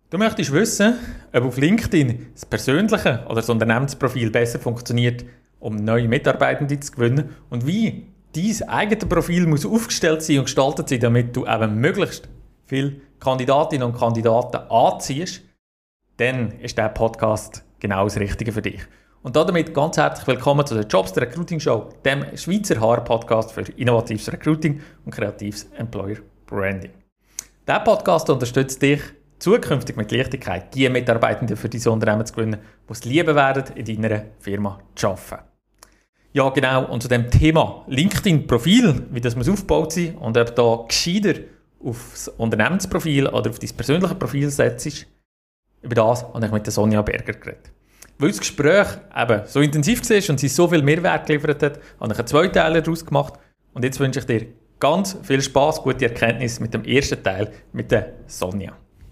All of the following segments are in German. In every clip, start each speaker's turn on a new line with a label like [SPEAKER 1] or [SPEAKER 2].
[SPEAKER 1] Du möchtest wissen, ob auf LinkedIn das persönliche oder das Unternehmensprofil besser funktioniert, um neue Mitarbeitende zu gewinnen und wie dein eigenes Profil muss aufgestellt sein und gestaltet sein, damit du eben möglichst viele Kandidatinnen und Kandidaten anziehst, dann ist der Podcast genau das Richtige für dich. Und damit ganz herzlich willkommen zu der Jobs der Recruiting Show, dem Schweizer HR-Podcast für innovatives Recruiting und kreatives Employer Branding. Dieser Podcast unterstützt dich, zukünftig mit Leichtigkeit die Mitarbeitenden für dein Unternehmen zu gewinnen, die es lieben werden, in deiner Firma zu arbeiten. Ja, genau. Und zu dem Thema LinkedIn-Profil, wie das muss aufgebaut sein und ob da gescheiter auf das Unternehmensprofil oder auf dein persönliches Profil setzt, über das habe ich mit der Sonja Berger geredet. Weil das Gespräch eben so intensiv war und sie so viel Mehrwert geliefert hat, habe ich einen zweiten Teil daraus gemacht. Und jetzt wünsche ich dir ganz viel Spass, gute Erkenntnis mit dem ersten Teil mit der Sonja.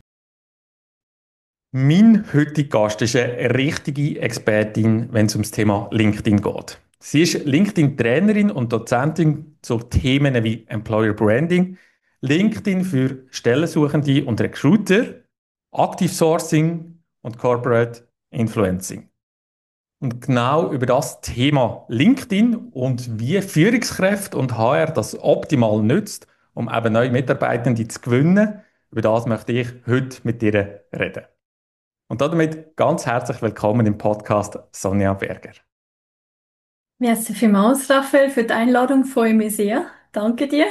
[SPEAKER 1] Mein heutiger Gast ist eine richtige Expertin, wenn es ums Thema LinkedIn geht. Sie ist LinkedIn-Trainerin und Dozentin zu Themen wie Employer Branding, LinkedIn für Stellensuchende und Recruiter, Active Sourcing und Corporate Influencing. Und genau über das Thema LinkedIn und wie Führungskräfte und HR das optimal nützt, um eben neue Mitarbeitende zu gewinnen, über das möchte ich heute mit dir reden. Und damit ganz herzlich willkommen im Podcast Sonja Berger.
[SPEAKER 2] Merci vielmals, Raphael, für die Einladung. Freue mich sehr. Danke dir.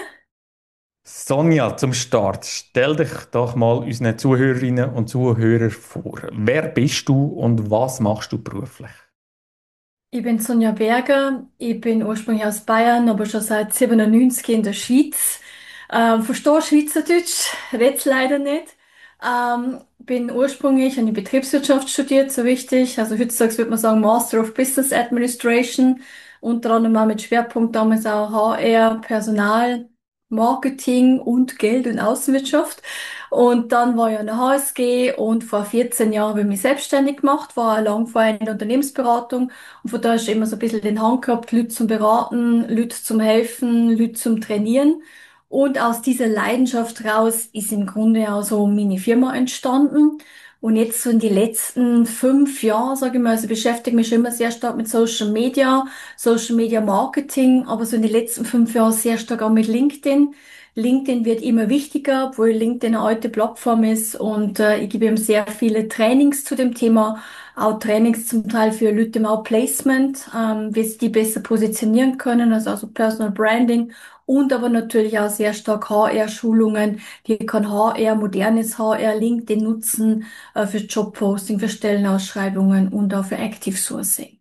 [SPEAKER 1] Sonja, zum Start, stell dich doch mal unseren Zuhörerinnen und Zuhörern vor. Wer bist du und was machst du beruflich?
[SPEAKER 2] Ich bin Sonja Berger. Ich bin ursprünglich aus Bayern, aber schon seit 97 in der Schweiz. Verstehe Schweizerdeutsch, rede es leider nicht. Bin ursprünglich an die Betriebswirtschaft studiert, so richtig. Also heutzutage würde man sagen Master of Business Administration. Unter anderem auch mit Schwerpunkt damals auch HR, Personal, Marketing und Geld- und Außenwirtschaft. Und dann war ich an der HSG und vor 14 Jahren habe ich mich selbstständig gemacht, war auch lang vorher in der Unternehmensberatung. Und von da hast du immer so ein bisschen den Hang gehabt, Leute zum Beraten, Leute zum Helfen, Leute zum Trainieren. Und aus dieser Leidenschaft raus ist im Grunde auch so meine Firma entstanden. Und jetzt so in die letzten 5 Jahre, sage ich mal, also beschäftige mich schon immer sehr stark mit Social Media Marketing, aber so in den letzten 5 Jahren sehr stark auch mit LinkedIn. LinkedIn wird immer wichtiger, obwohl LinkedIn eine alte Plattform ist und ich gebe eben sehr viele Trainings zu dem Thema, auch Trainings zum Teil für Leute im Outplacement, wie sie die besser positionieren können, also Personal Branding und aber natürlich auch sehr stark HR-Schulungen. Wie kann HR, modernes HR, LinkedIn nutzen für Jobposting, für Stellenausschreibungen und auch für Active Sourcing.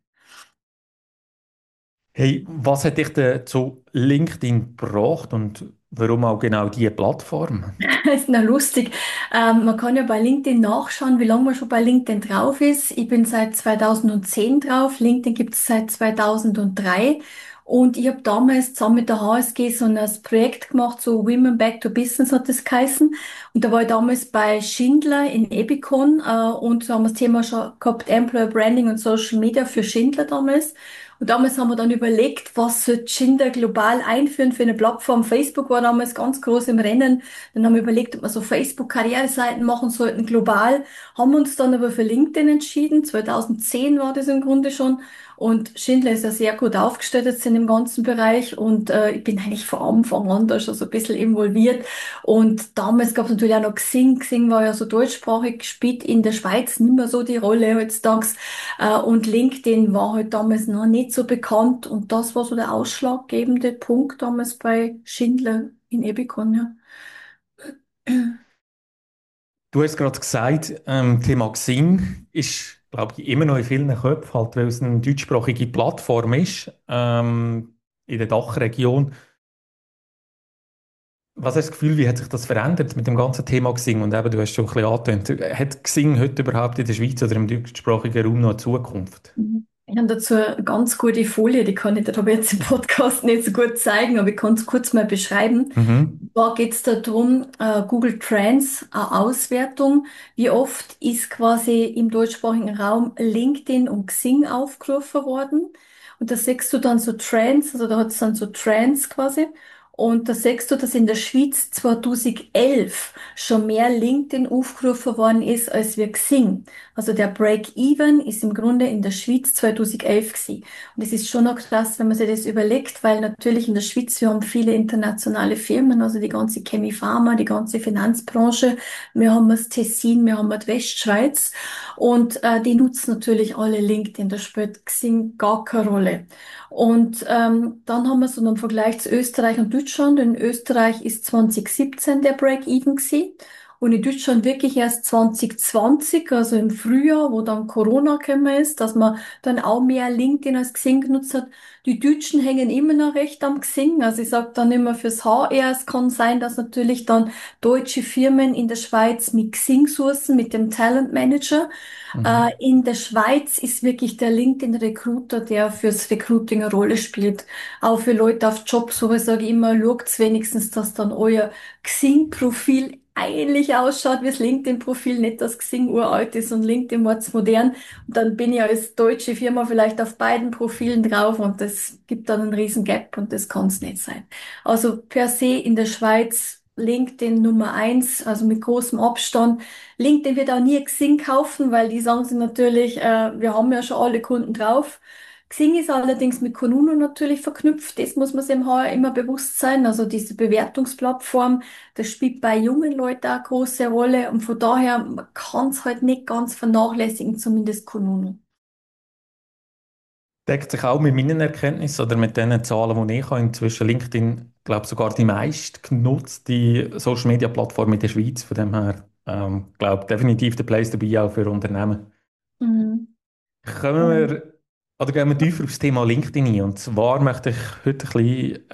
[SPEAKER 1] Hey, was hat dich denn zu LinkedIn gebracht und warum auch genau diese Plattform?
[SPEAKER 2] Ist noch lustig. Man kann ja bei LinkedIn nachschauen, wie lange man schon bei LinkedIn drauf ist. Ich bin seit 2010 drauf. LinkedIn gibt es seit 2003. Und ich habe damals zusammen mit der HSG so ein Projekt gemacht, so Women Back to Business hat das geheißen. Und da war ich damals bei Schindler in Ebikon und da haben wir das Thema schon gehabt, Employer Branding und Social Media für Schindler damals. Und damals haben wir dann überlegt, was sollte Schindler global einführen für eine Plattform. Facebook war damals ganz groß im Rennen. Dann haben wir überlegt, ob wir so Facebook-Karriereseiten machen sollten, global. Haben uns dann aber für LinkedIn entschieden. 2010 war das im Grunde schon. Und Schindler ist ja sehr gut aufgestellt jetzt in dem ganzen Bereich. Und ich bin eigentlich von Anfang an da schon so ein bisschen involviert. Und damals gab es natürlich auch noch Xing. Xing war ja so deutschsprachig, spielt in der Schweiz nicht mehr so die Rolle heutzutage. Und LinkedIn war halt damals noch nicht so bekannt. Und das war so der ausschlaggebende Punkt damals bei Schindler in Ebikon, ja.
[SPEAKER 1] Du hast gerade gesagt, Thema Xing ist, glaube ich, immer noch in vielen Köpfen, halt, weil es eine deutschsprachige Plattform ist, in der Dachregion. Was hast du das Gefühl, wie hat sich das verändert mit dem ganzen Thema Xing? Und eben, du hast schon ein bisschen angetönt, hat Xing heute überhaupt in der Schweiz oder im deutschsprachigen Raum noch eine Zukunft?
[SPEAKER 2] Mhm. Ich habe dazu eine ganz gute Folie, die kann ich dir aber jetzt im Podcast nicht so gut zeigen, aber ich kann es kurz mal beschreiben.
[SPEAKER 1] Mhm.
[SPEAKER 2] Da geht es darum, Google Trends, eine Auswertung. Wie oft ist quasi im deutschsprachigen Raum LinkedIn und Xing aufgerufen worden? Und da siehst du dann so Trends, also da hat es dann so Trends quasi. Und da siehst du, dass in der Schweiz 2011 schon mehr LinkedIn aufgerufen worden ist als wir Xing. Also der Break-Even ist im Grunde in der Schweiz 2011 gewesen. Und das ist schon noch krass, wenn man sich das überlegt, weil natürlich in der Schweiz, wir haben viele internationale Firmen, also die ganze Chemie Pharma, die ganze Finanzbranche. Wir haben das Tessin, wir haben die Westschweiz und die nutzen natürlich alle LinkedIn, da spielt Xing gar keine Rolle. Und dann haben wir so einen Vergleich zu Österreich und Deutschland. In Österreich ist 2017 der Break-Even gewesen. Und in Deutschland wirklich erst 2020, also im Frühjahr, wo dann Corona gekommen ist, dass man dann auch mehr LinkedIn als Xing genutzt hat. Die Deutschen hängen immer noch recht am Xing. Also ich sage dann immer fürs HR, es kann sein, dass natürlich dann deutsche Firmen in der Schweiz mit Xing sourcen, mit dem Talent Manager.
[SPEAKER 1] Mhm.
[SPEAKER 2] In der Schweiz ist wirklich der LinkedIn Recruiter, der fürs Recruiting eine Rolle spielt. Auch für Leute auf Jobsuche sage ich immer, schaut wenigstens, dass dann euer Xing-Profil ähnlich ausschaut wie das LinkedIn-Profil, nicht dass Xing uralt ist und LinkedIn wird's modern. Und dann bin ich als deutsche Firma vielleicht auf beiden Profilen drauf und das gibt dann einen riesen Gap und das kann's nicht sein. Also per se in der Schweiz LinkedIn Nummer eins, also mit großem Abstand. LinkedIn wird auch nie Xing kaufen, weil die sagen sie natürlich, wir haben ja schon alle Kunden drauf. Xing ist allerdings mit Kununu natürlich verknüpft. Das muss man sich im HR immer bewusst sein. Also diese Bewertungsplattform, das spielt bei jungen Leuten auch eine große Rolle. Und von daher, man kann es halt nicht ganz vernachlässigen, zumindest Kununu.
[SPEAKER 1] Deckt sich auch mit meinen Erkenntnissen oder mit den Zahlen, die ich habe. Inzwischen LinkedIn, glaube sogar die meist genutzte Social Media Plattform in der Schweiz. Von dem her, glaube definitiv der Place dabei auch für Unternehmen.
[SPEAKER 2] Mhm.
[SPEAKER 1] Kommen wir, oder gehen wir tiefer auf das Thema LinkedIn ein. Und zwar möchte ich heute ein bisschen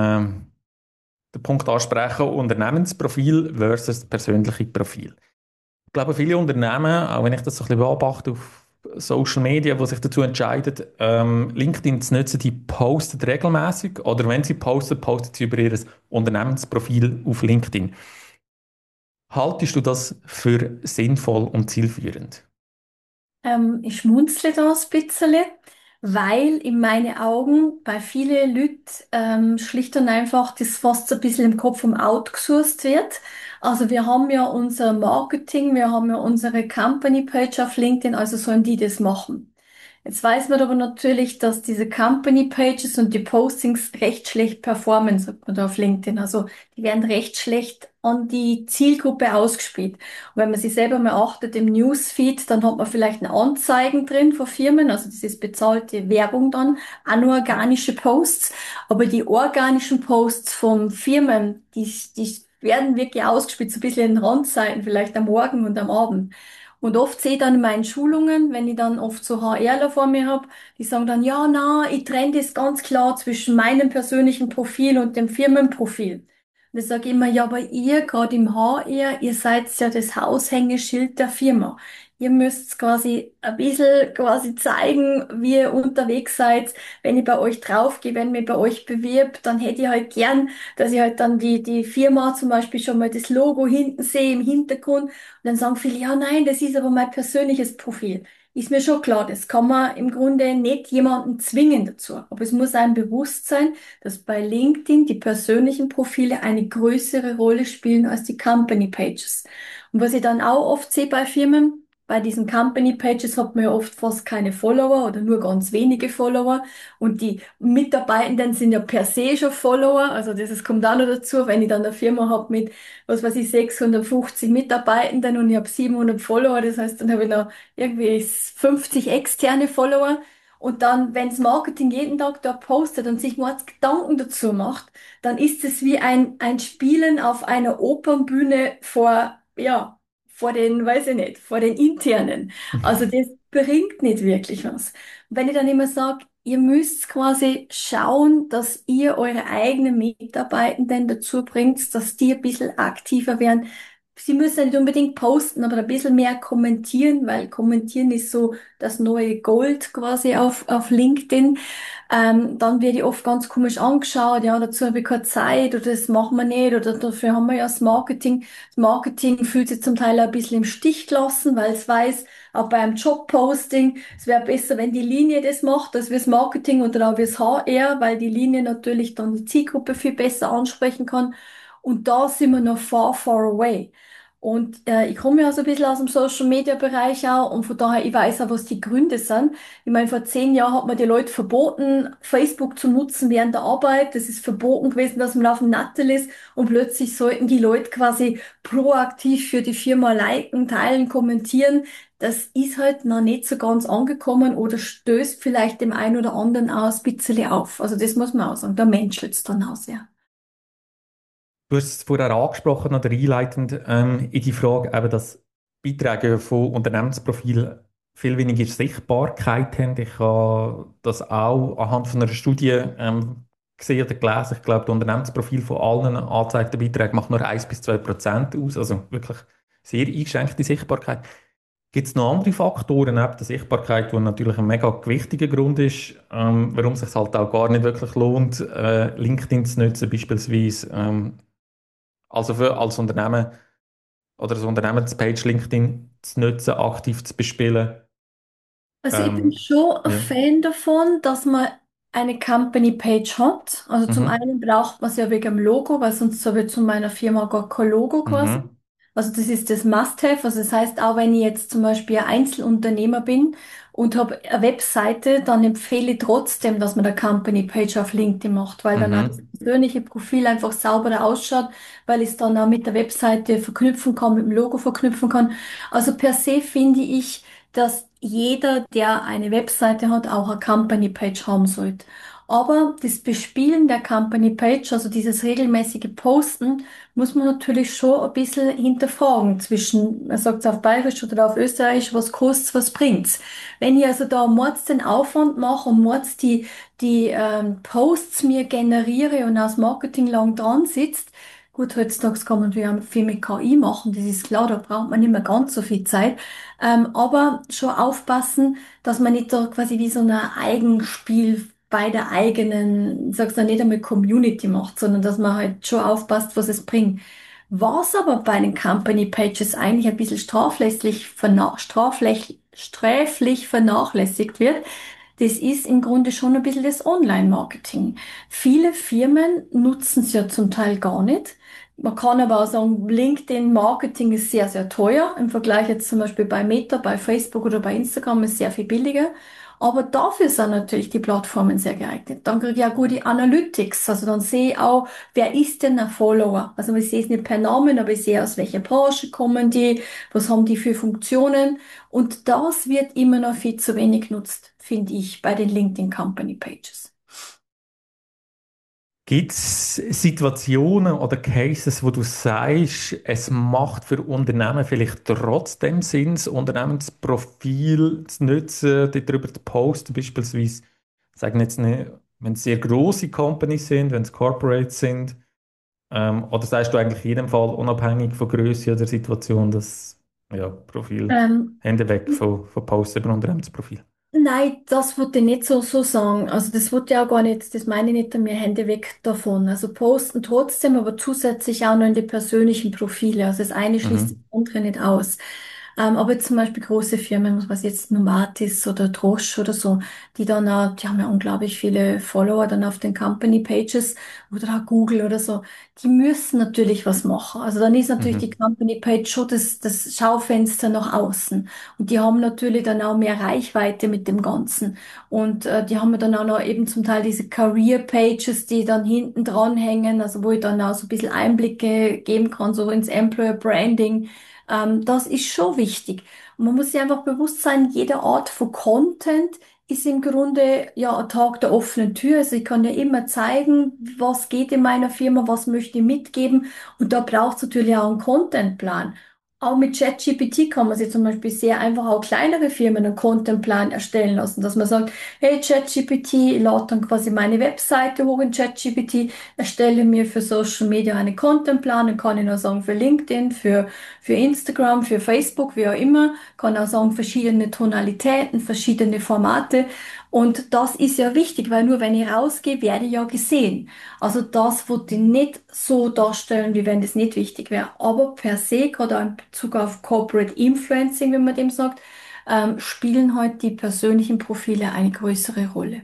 [SPEAKER 1] den Punkt ansprechen, Unternehmensprofil versus persönliche Profil. Ich glaube, viele Unternehmen, auch wenn ich das so ein bisschen beobachte auf Social Media, die sich dazu entscheiden, LinkedIn zu nutzen, die posten regelmäßig oder wenn sie posten, posten sie über ihr Unternehmensprofil auf LinkedIn. Haltest du das für sinnvoll und zielführend?
[SPEAKER 2] Ich schmunzle da ein bisschen, weil in meinen Augen bei vielen Leuten schlicht und einfach das fast so ein bisschen im Kopf outgesourced wird. Also wir haben ja unser Marketing, wir haben ja unsere Company Page auf LinkedIn, also sollen die das machen. Jetzt weiß man aber natürlich, dass diese Company Pages und die Postings recht schlecht performen, sagt man da auf LinkedIn. Also die werden recht schlecht an die Zielgruppe ausgespielt. Und wenn man sich selber mal achtet im Newsfeed, dann hat man vielleicht eine Anzeigen drin von Firmen, also das ist bezahlte Werbung dann, auch nur organische Posts. Aber die organischen Posts von Firmen, die werden wirklich ausgespielt, so ein bisschen in Randzeiten, vielleicht am Morgen und am Abend. Und oft sehe ich dann in meinen Schulungen, wenn ich dann oft so HRler vor mir habe, die sagen dann, ja, na, ich trenne das ganz klar zwischen meinem persönlichen Profil und dem Firmenprofil. Und ich sage immer, ja, aber ihr, gerade im HR, ihr seid ja das Aushängeschild der Firma. Ihr müsst quasi ein bisschen quasi zeigen, wie ihr unterwegs seid. Wenn ich bei euch draufgehe, wenn ich mich bei euch bewirb, dann hätte ich halt gern, dass ich halt dann die Firma zum Beispiel schon mal das Logo hinten sehe im Hintergrund. Und dann sagen viele, ja, nein, das ist aber mein persönliches Profil. Ist mir schon klar, das kann man im Grunde nicht jemanden zwingen dazu. Aber es muss einem bewusst sein, dass bei LinkedIn die persönlichen Profile eine größere Rolle spielen als die Company Pages. Und was ich dann auch oft sehe bei Firmen, bei diesen Company Pages hat man ja oft fast keine Follower oder nur ganz wenige Follower. Und die Mitarbeitenden sind ja per se schon Follower. Also das kommt auch noch dazu, wenn ich dann eine Firma habe mit, was weiß ich, 650 Mitarbeitenden und ich habe 700 Follower. Das heißt, dann habe ich noch irgendwie 50 externe Follower. Und dann, wenns Marketing jeden Tag da postet und sich mal Gedanken dazu macht, dann ist es wie ein Spielen auf einer Opernbühne vor, ja, vor den, weiß ich nicht, vor den Internen. Also das bringt nicht wirklich was. Und wenn ich dann immer sage, ihr müsst quasi schauen, dass ihr eure eigenen Mitarbeitenden dazu bringt, dass die ein bisschen aktiver werden, Sie müssen ja nicht unbedingt posten, aber ein bisschen mehr kommentieren, weil kommentieren ist so das neue Gold quasi auf LinkedIn. Dann werde ich oft ganz komisch angeschaut, ja, dazu habe ich keine Zeit oder das machen wir nicht oder dafür haben wir ja das Marketing. Das Marketing fühlt sich zum Teil ein bisschen im Stich gelassen, weil es weiß, auch beim Jobposting, es wäre besser, wenn die Linie das macht, als wir das Marketing oder auch wir das HR, weil die Linie natürlich dann die Zielgruppe viel besser ansprechen kann. Und da sind wir noch far, far away. Und ich komme ja so ein bisschen aus dem Social Media Bereich auch und von daher, ich weiß auch, was die Gründe sind. Ich meine, vor 10 Jahren hat man die Leute verboten, Facebook zu nutzen während der Arbeit. Das ist verboten gewesen, dass man auf dem Nattel ist und plötzlich sollten die Leute quasi proaktiv für die Firma liken, teilen, kommentieren. Das ist halt noch nicht so ganz angekommen oder stößt vielleicht dem einen oder anderen auch ein bisschen auf. Also das muss man auch sagen, da menschelt es dann aus, ja.
[SPEAKER 1] Du hast es vorher angesprochen oder einleitend in die Frage, eben, dass Beiträge von Unternehmensprofilen viel weniger Sichtbarkeit haben. Ich habe das auch anhand von einer Studie gesehen oder gelesen. Ich glaube, das Unternehmensprofil von allen angezeigten Beiträgen macht nur 1 bis 2% aus, also wirklich sehr eingeschränkte Sichtbarkeit. Gibt es noch andere Faktoren neben der Sichtbarkeit, die natürlich ein mega wichtiger Grund ist, warum es sich halt auch gar nicht wirklich lohnt, LinkedIn zu nutzen, beispielsweise also als Unternehmen oder das Unternehmenspage LinkedIn zu nutzen, aktiv zu bespielen.
[SPEAKER 2] Also ich bin
[SPEAKER 1] Ähm,
[SPEAKER 2] schon ein
[SPEAKER 1] ja.
[SPEAKER 2] Fan davon, dass man eine Company Page hat. Also zum
[SPEAKER 1] Mhm.
[SPEAKER 2] einen braucht man es ja wegen dem Logo, weil sonst habe ich zu meiner Firma gar kein Logo quasi.
[SPEAKER 1] Mhm.
[SPEAKER 2] Also das ist das Must-have. Also das heißt, auch wenn ich jetzt zum Beispiel ein Einzelunternehmer bin und habe eine Webseite, dann empfehle ich trotzdem, dass man eine Company-Page auf LinkedIn macht, weil dann auch das
[SPEAKER 1] Mhm.
[SPEAKER 2] persönliche Profil einfach sauberer ausschaut, weil ich es dann auch mit der Webseite verknüpfen kann, mit dem Logo verknüpfen kann. Also per se finde ich, dass jeder, der eine Webseite hat, auch eine Company-Page haben sollte. Aber das Bespielen der Company-Page, also dieses regelmäßige Posten, muss man natürlich schon ein bisschen hinterfragen zwischen, man sagt es auf Bayerisch oder auf Österreichisch, was kostet's, was bringt's. Wenn ich also da mords den Aufwand mache und mords die Posts mir generiere und aus Marketing lang dran sitzt, gut, heutzutage kann man natürlich auch viel mit KI machen, das ist klar, da braucht man nicht mehr ganz so viel Zeit, aber schon aufpassen, dass man nicht da quasi wie so ein Eigenspiel bei der eigenen, ich sag's dann nicht einmal Community macht, sondern dass man halt schon aufpasst, was es bringt. Was aber bei den Company Pages eigentlich ein bisschen sträflich vernachlässigt wird, das ist im Grunde schon ein bisschen das Online-Marketing. Viele Firmen nutzen es ja zum Teil gar nicht. Man kann aber auch sagen, LinkedIn-Marketing ist sehr, sehr teuer. Im Vergleich jetzt zum Beispiel bei Meta, bei Facebook oder bei Instagram ist sehr viel billiger. Aber dafür sind natürlich die Plattformen sehr geeignet. Dann kriege ich auch gute Analytics. Also dann sehe ich auch, wer ist denn ein Follower? Also ich sehe es nicht per Namen, aber ich sehe, aus welcher Branche kommen die, was haben die für Funktionen. Und das wird immer noch viel zu wenig genutzt, finde ich, bei den LinkedIn Company Pages.
[SPEAKER 1] Gibt es Situationen oder Cases, wo du sagst, es macht für Unternehmen vielleicht trotzdem Sinn, das Unternehmensprofil zu nutzen, darüber zu posten, beispielsweise, sagen jetzt nicht, wenn es sehr große Companies sind, wenn es Corporates sind, oder sagst du eigentlich in jedem Fall unabhängig von Größe oder Situation, das ja, Profil,
[SPEAKER 2] Ähm,
[SPEAKER 1] Hände weg von Posts über Unternehmensprofil?
[SPEAKER 2] Nein, das würde ich nicht so sagen. Also das würde ich auch gar nicht, das meine ich nicht, mir Hände weg davon. Also posten trotzdem, aber zusätzlich auch noch in die persönlichen Profile. Also das eine schließt das
[SPEAKER 1] Mhm.
[SPEAKER 2] andere nicht aus. Aber zum Beispiel große Firmen, was jetzt Novartis oder Roche oder so, die dann auch, die haben ja unglaublich viele Follower dann auf den Company Pages oder auch Google oder so, die müssen natürlich was machen. Also dann ist natürlich die
[SPEAKER 1] Mhm.
[SPEAKER 2] Company Page schon das Schaufenster nach außen. Und die haben natürlich dann auch mehr Reichweite mit dem Ganzen. Und die haben ja dann auch noch eben zum Teil diese Career Pages, die dann hinten dran hängen, also wo ich dann auch so ein bisschen Einblicke geben kann, so ins Employer Branding. Das ist schon wichtig. Und man muss sich einfach bewusst sein, jede Art von Content ist im Grunde ja ein Tag der offenen Tür. Also ich kann ja immer zeigen, was geht in meiner Firma, was möchte ich mitgeben. Und da braucht es natürlich auch einen Contentplan. Auch mit ChatGPT kann man sich zum Beispiel sehr einfach auch kleinere Firmen einen Contentplan erstellen lassen, dass man sagt, hey ChatGPT, ich lade dann quasi meine Webseite hoch in ChatGPT, erstelle mir für Social Media einen Contentplan, dann kann ich noch sagen für LinkedIn, für Instagram, für Facebook, wie auch immer, kann auch sagen verschiedene Tonalitäten, verschiedene Formate. Und das ist ja wichtig, weil nur wenn ich rausgehe, werde ich ja gesehen. Also das würde ich nicht so darstellen, wie wenn das nicht wichtig wäre. Aber per se, gerade auch in Bezug auf Corporate Influencing, wenn man dem sagt, spielen halt die persönlichen Profile eine größere Rolle.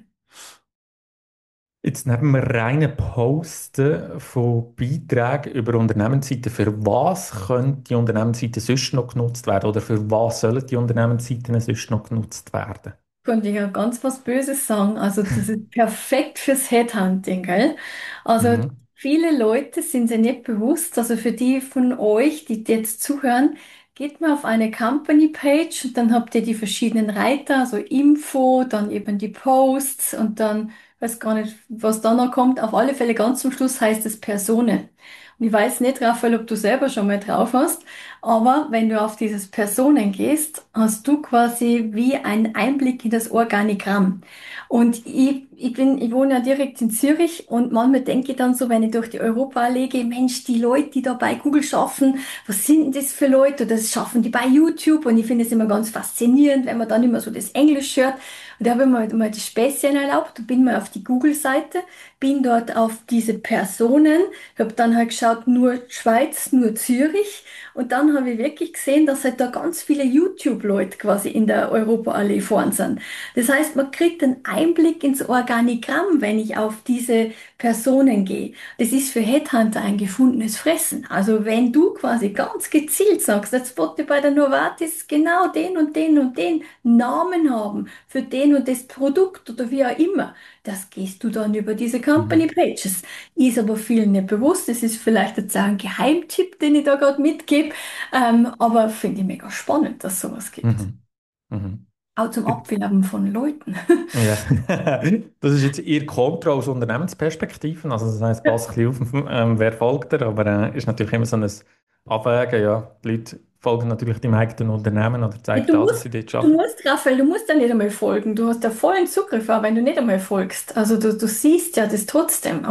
[SPEAKER 1] Jetzt neben dem reinen Posten von Beiträgen über Unternehmensseiten, für was könnte die Unternehmensseite sonst noch genutzt werden oder für was sollen die Unternehmensseiten sonst noch genutzt werden?
[SPEAKER 2] Könnte ich ja ganz was Böses sagen. Also das ist perfekt fürs Headhunting, gell? Also
[SPEAKER 1] Mhm.
[SPEAKER 2] viele Leute sind sich nicht bewusst, also für die von euch, die jetzt zuhören, geht mal auf eine Company Page und dann habt ihr die verschiedenen Reiter, also Info, dann eben die Posts und dann, weiß gar nicht, was da noch kommt. Auf alle Fälle ganz zum Schluss heißt es Personen. Und ich weiß nicht, Raphael, ob du selber schon mal drauf hast. Aber wenn du auf dieses Personen gehst, hast du quasi wie einen Einblick in das Organigramm. Und ich wohne ja direkt in Zürich und manchmal denke ich dann so, wenn ich durch die Europaallee gehe, Mensch, die Leute, die da bei Google schaffen, was sind denn das für Leute? Oder das schaffen die bei YouTube und ich finde es immer ganz faszinierend, wenn man dann immer so das Englisch hört. Und da habe ich mir mal das Späßchen erlaubt und bin mal auf die Google-Seite, bin dort auf diese Personen, habe dann halt geschaut, nur Schweiz, nur Zürich. Und dann habe ich wirklich gesehen, dass halt da ganz viele YouTube-Leute quasi in der Europaallee vorn sind. Das heißt, man kriegt einen Einblick ins Organigramm, wenn ich auf diese Personen gehe. Das ist für Headhunter ein gefundenes Fressen. Also wenn du quasi ganz gezielt sagst, jetzt wollte ich bei der Novartis genau den und den Namen haben für den und das Produkt oder wie auch immer, das gehst du dann über diese Company
[SPEAKER 1] Mhm.
[SPEAKER 2] Pages. Ist aber vielen nicht bewusst. Das ist vielleicht jetzt auch ein Geheimtipp, den ich da gerade mitgebe. Aber finde ich mega spannend, dass sowas gibt.
[SPEAKER 1] Mhm. Mhm.
[SPEAKER 2] Auch zum Abwerben von Leuten.
[SPEAKER 1] Ja, das ist jetzt Ihr Kontra aus Unternehmensperspektiven. Also das heißt, passt ein bisschen auf, wer folgt er, aber ist natürlich immer so ein Abwägen. Ja, die Leute folgen natürlich dem eigenen Unternehmen oder
[SPEAKER 2] Ja,
[SPEAKER 1] zeigt an, dass sie dort arbeiten.
[SPEAKER 2] Raphael, du musst ja nicht einmal folgen. Du hast ja vollen Zugriff, auch wenn du nicht einmal folgst. Also du siehst ja das trotzdem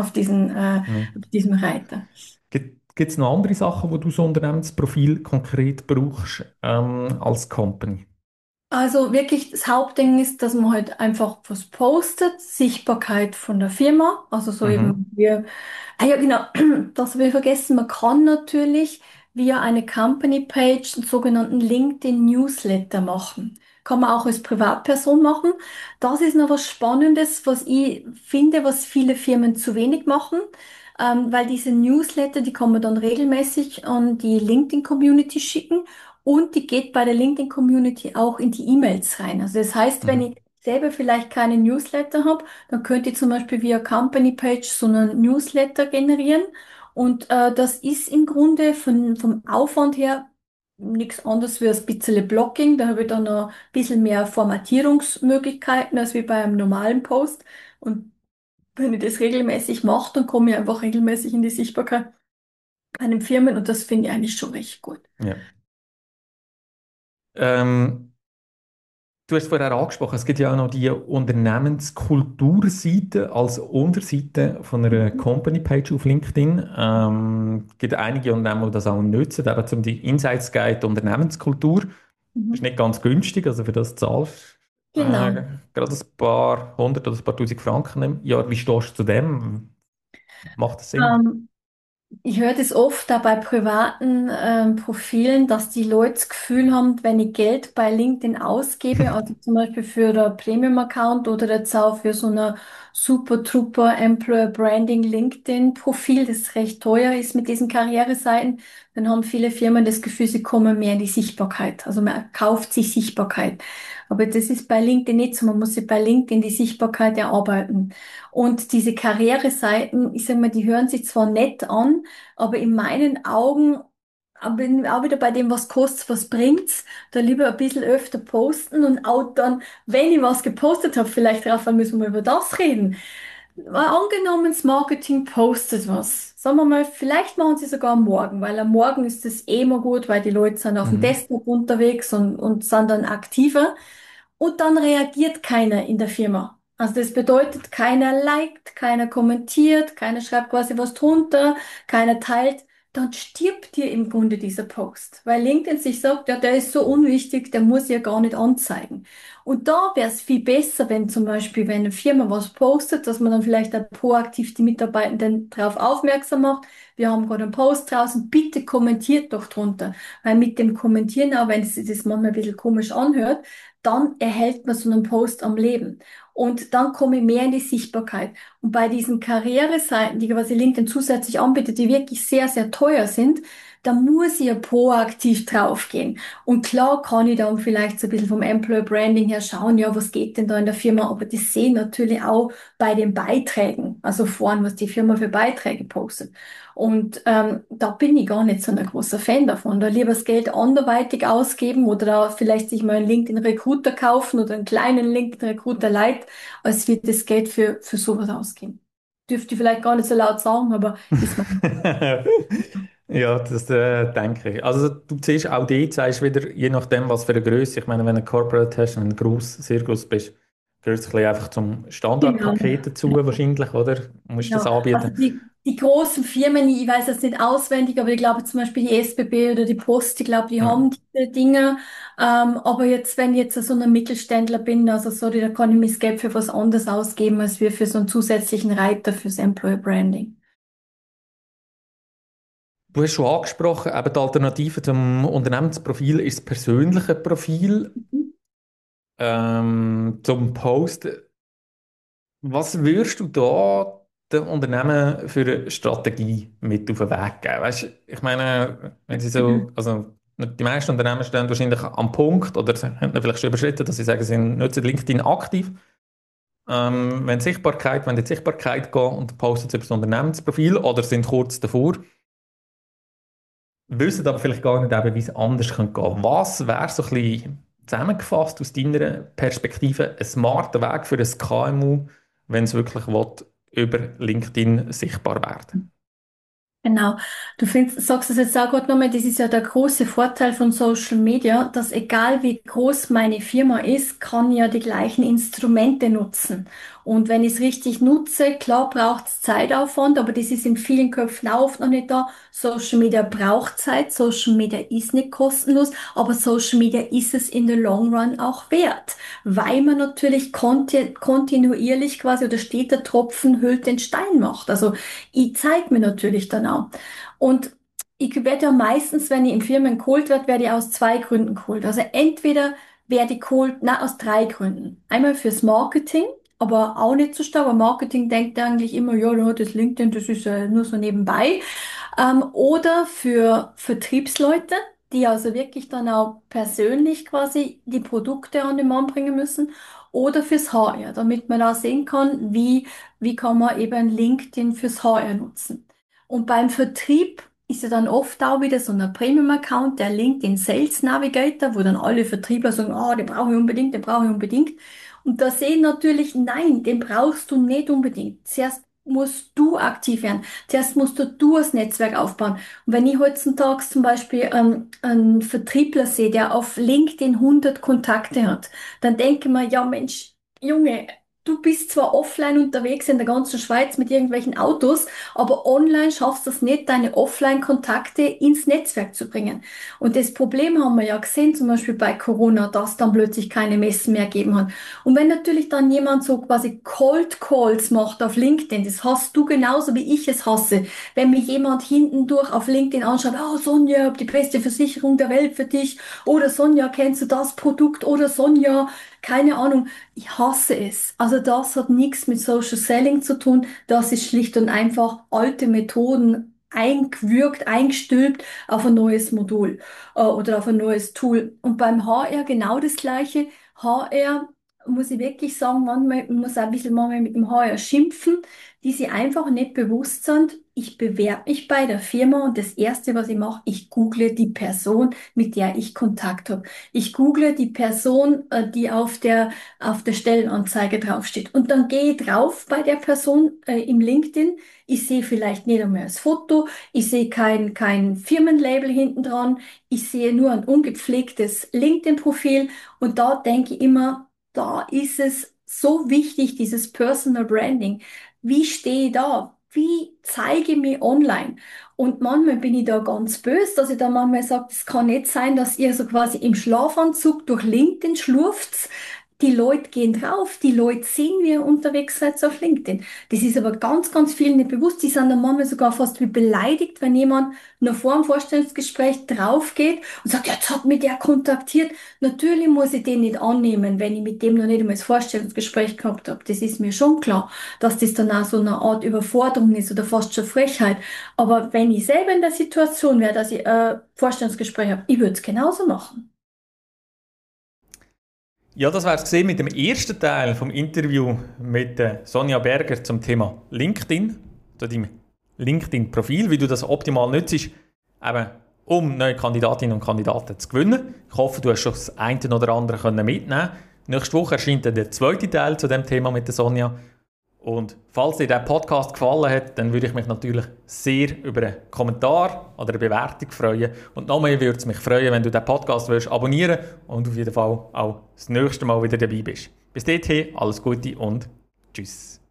[SPEAKER 1] Mhm.
[SPEAKER 2] auf diesem Reiter.
[SPEAKER 1] Gibt es noch andere Sachen, wo du so ein Unternehmensprofil konkret brauchst als Company?
[SPEAKER 2] Also wirklich, das Hauptding ist, dass man halt einfach was postet, Sichtbarkeit von der Firma, also so
[SPEAKER 1] Mhm.
[SPEAKER 2] eben wir, ah ja genau, das habe ich vergessen, man kann natürlich via eine Company Page einen sogenannten LinkedIn Newsletter machen. Kann man auch als Privatperson machen. Das ist noch was Spannendes, was ich finde, was viele Firmen zu wenig machen, weil diese Newsletter, die kann man dann regelmäßig an die LinkedIn Community schicken. Und die geht bei der LinkedIn-Community auch in die E-Mails rein. Also das heißt, wenn
[SPEAKER 1] Mhm.
[SPEAKER 2] ich selber vielleicht keine Newsletter habe, dann könnt ihr zum Beispiel via Company Page so einen Newsletter generieren. Und das ist im Grunde vom Aufwand her nichts anderes wie ein bisschen Blocking. Da habe ich dann noch ein bisschen mehr Formatierungsmöglichkeiten als wie bei einem normalen Post. Und wenn ich das regelmäßig mache, dann komme ich einfach regelmäßig in die Sichtbarkeit bei den Firmen und das finde ich eigentlich schon recht gut.
[SPEAKER 1] Ja. Ähm, Du hast vorher angesprochen, es gibt ja auch noch die Unternehmenskulturseite als Unterseite von einer Company-Page auf LinkedIn. Es gibt einige Unternehmen, die das auch nutzen, eben zum die Insights Guide Unternehmenskultur. Ist
[SPEAKER 2] Mhm.
[SPEAKER 1] nicht ganz günstig, also für das zahlst du
[SPEAKER 2] Genau.
[SPEAKER 1] gerade ein paar hundert oder ein paar tausend Franken im Jahr. Wie stehst du zu dem? Macht das Sinn?
[SPEAKER 2] Ähm, Ich höre das oft auch bei privaten Profilen, dass die Leute das Gefühl haben, wenn ich Geld bei LinkedIn ausgebe, also zum Beispiel für den Premium-Account oder jetzt auch für so eine super Employer Branding LinkedIn-Profil, das recht teuer ist mit diesen Karriereseiten, dann haben viele Firmen das Gefühl, sie kommen mehr in die Sichtbarkeit. Also man kauft sich Sichtbarkeit. Aber das ist bei LinkedIn nicht so. Man muss sich bei LinkedIn die Sichtbarkeit erarbeiten. Und diese Karriereseiten, ich sag mal, die hören sich zwar nett an, aber in meinen Augen bin auch wieder bei dem, was kostet, was bringt's, da lieber ein bisschen öfter posten und auch dann, wenn ich was gepostet habe, vielleicht, Raphael, müssen wir über das reden. Mal angenommen, das Marketing postet was. Sagen wir mal, vielleicht machen sie sogar am Morgen, weil am Morgen ist es eh immer gut, weil die Leute sind auf dem
[SPEAKER 1] Mhm.
[SPEAKER 2] Desktop unterwegs und sind dann aktiver. Und dann reagiert keiner in der Firma. Also das bedeutet, keiner liked, keiner kommentiert, keiner schreibt quasi was drunter, keiner teilt. Dann stirbt dir im Grunde dieser Post, weil LinkedIn sich sagt, ja, der ist so unwichtig, der muss ja gar nicht anzeigen. Und da wäre es viel besser, wenn zum Beispiel, wenn eine Firma was postet, dass man dann vielleicht auch proaktiv die Mitarbeitenden darauf aufmerksam macht. Wir haben gerade einen Post draußen, bitte kommentiert doch drunter. Weil mit dem Kommentieren, auch wenn es sich das manchmal ein bisschen komisch anhört, dann erhält man so einen Post am Leben. Und dann komme ich mehr in die Sichtbarkeit. Und bei diesen Karriereseiten, die quasi LinkedIn zusätzlich anbietet, die wirklich sehr, sehr teuer sind, da muss ich ja proaktiv draufgehen. Und klar kann ich dann vielleicht so ein bisschen vom Employer Branding her schauen, ja, was geht denn da in der Firma? Aber das sehen natürlich auch bei den Beiträgen, also vorn, was die Firma für Beiträge postet. Und da bin ich gar nicht so ein großer Fan davon. Da lieber das Geld anderweitig ausgeben oder da vielleicht sich mal einen LinkedIn Recruiter kaufen oder einen kleinen LinkedIn Recruiter Lite, als wird das Geld für sowas ausgeben. Dürfte ich vielleicht gar nicht so laut sagen, aber ist man.
[SPEAKER 1] Ja, das denke ich. Also du siehst auch dort, sagst wieder, je nachdem, was für eine Größe. Ich meine, wenn du ein Corporate hast, wenn du gross, sehr groß bist, gehört es ein bisschen einfach zum
[SPEAKER 2] Genau.
[SPEAKER 1] Standardpaket dazu wahrscheinlich, oder? Du musst das
[SPEAKER 2] Genau. Also
[SPEAKER 1] anbieten.
[SPEAKER 2] die großen Firmen, ich weiß jetzt nicht auswendig, aber ich glaube zum Beispiel die SBB oder die Post, ich glaube, die
[SPEAKER 1] Ja.
[SPEAKER 2] haben diese Dinge. Aber jetzt, wenn ich jetzt so ein Mittelständler bin, also sorry, da kann ich mir das Geld für was anderes ausgeben, als wir für so einen zusätzlichen Reiter fürs Employer Branding.
[SPEAKER 1] Du hast schon angesprochen, eben die Alternative zum Unternehmensprofil ist das persönliche Profil.
[SPEAKER 2] Mhm.
[SPEAKER 1] Zum Post. Was würdest du da dem Unternehmen für eine Strategie mit auf den Weg geben? Weißt, ich meine, wenn sie so, also die meisten Unternehmen stehen wahrscheinlich am Punkt oder sie haben vielleicht schon überschritten, dass sie sagen, sie nutzen LinkedIn aktiv. Wenn die Sichtbarkeit gehen und posten sie über das Unternehmensprofil oder sind kurz davor, wissen aber vielleicht gar nicht, eben, wie es anders gehen könnte. Was wäre so ein bisschen zusammengefasst aus deiner Perspektive ein smarter Weg für ein KMU, wenn es wirklich will, über LinkedIn sichtbar werden?
[SPEAKER 2] Genau. Sagst es jetzt auch gerade nochmal, das ist ja der große Vorteil von Social Media, dass egal wie groß meine Firma ist, kann ich ja die gleichen Instrumente nutzen. Und wenn ich es richtig nutze, klar braucht es Zeitaufwand, aber das ist in vielen Köpfen auch oft noch nicht da. Social Media braucht Zeit, Social Media ist nicht kostenlos, aber Social Media ist es in the long run auch wert, weil man natürlich kontinuierlich quasi oder steter Tropfen höhlt den Stein macht. Also ich zeige mir natürlich dann auch. Und ich werde ja meistens, wenn ich in Firmen geholt werde, werde ich aus zwei Gründen geholt. Also entweder werde ich geholt, na, aus drei Gründen. Einmal fürs Marketing, aber auch nicht so stark, weil Marketing denkt eigentlich immer, ja, ja, das LinkedIn, das ist nur so nebenbei. Oder für Vertriebsleute, die also wirklich dann auch persönlich quasi die Produkte an den Mann bringen müssen. Oder fürs HR, damit man da sehen kann, wie kann man eben LinkedIn fürs HR nutzen. Und beim Vertrieb ist ja dann oft auch wieder so ein Premium-Account, der LinkedIn Sales Navigator, wo dann alle Vertriebler sagen, ah, den brauche ich unbedingt, den brauche ich unbedingt. Und da sehen natürlich, nein, den brauchst du nicht unbedingt. Zuerst musst du aktiv werden. Zuerst musst du das Netzwerk aufbauen. Und wenn ich heutzutage zum Beispiel einen Vertriebler sehe, der auf LinkedIn 100 Kontakte hat, dann denke ich mir, ja Mensch, Junge, du bist zwar offline unterwegs in der ganzen Schweiz mit irgendwelchen Autos, aber online schaffst du es nicht, deine Offline-Kontakte ins Netzwerk zu bringen. Und das Problem haben wir ja gesehen, zum Beispiel bei Corona, dass dann plötzlich keine Messen mehr gegeben hat. Und wenn natürlich dann jemand so quasi Cold Calls macht auf LinkedIn, das hast du genauso wie ich es hasse. Wenn mir jemand hinten durch auf LinkedIn anschaut, oh Sonja, ich hab die beste Versicherung der Welt für dich. Oder Sonja, kennst du das Produkt? Oder Sonja, keine Ahnung. Ich hasse es. Also das hat nichts mit Social Selling zu tun. Das ist schlicht und einfach alte Methoden eingewürgt, eingestülpt auf ein neues Modul oder auf ein neues Tool. Und beim HR genau das Gleiche. HR muss ich wirklich sagen, manchmal muss ich ein bisschen manchmal mit dem HR schimpfen, die sich einfach nicht bewusst sind. ich bewerbe mich bei der Firma und das Erste, was ich mache, ich google die Person, mit der ich Kontakt habe. Ich google die Person, die auf der Stellenanzeige draufsteht. Und dann gehe ich drauf bei der Person im LinkedIn. Ich sehe vielleicht nicht einmal das Foto, ich sehe kein Firmenlabel hinten dran, ich sehe nur ein ungepflegtes LinkedIn-Profil und da denke ich immer, da ist es so wichtig, dieses Personal Branding. Wie stehe ich da? Wie zeige ich mich online? Und manchmal bin ich da ganz böse, dass ich da manchmal sage, es kann nicht sein, dass ihr so quasi im Schlafanzug durch LinkedIn schlurft. Die Leute gehen drauf, die Leute sehen, wie ihr unterwegs seid auf LinkedIn. Das ist aber ganz vielen nicht bewusst. Die sind dann manchmal sogar fast wie beleidigt, wenn jemand noch vor dem Vorstellungsgespräch draufgeht und sagt, ja, jetzt hat mich der kontaktiert. Natürlich muss ich den nicht annehmen, wenn ich mit dem noch nicht einmal das Vorstellungsgespräch gehabt habe. Das ist mir schon klar, dass das dann auch so eine Art Überforderung ist oder fast schon Frechheit. Aber wenn ich selber in der Situation wäre, dass ich ein Vorstellungsgespräch habe, ich würde es genauso machen.
[SPEAKER 1] Ja, das wäre es gesehen mit dem ersten Teil vom Interview mit Sonja Berger zum Thema LinkedIn, zu deinem LinkedIn-Profil, wie du das optimal nutzt, eben um neue Kandidatinnen und Kandidaten zu gewinnen. Ich hoffe, du hast schon das eine oder andere mitnehmen können. Nächste Woche erscheint dann der zweite Teil zu dem Thema mit der Sonja. Und falls dir der Podcast gefallen hat, dann würde ich mich natürlich sehr über einen Kommentar oder eine Bewertung freuen. Und noch mehr würde es mich freuen, wenn du den Podcast abonnieren willst und auf jeden Fall auch das nächste Mal wieder dabei bist. Bis dahin, alles Gute und tschüss.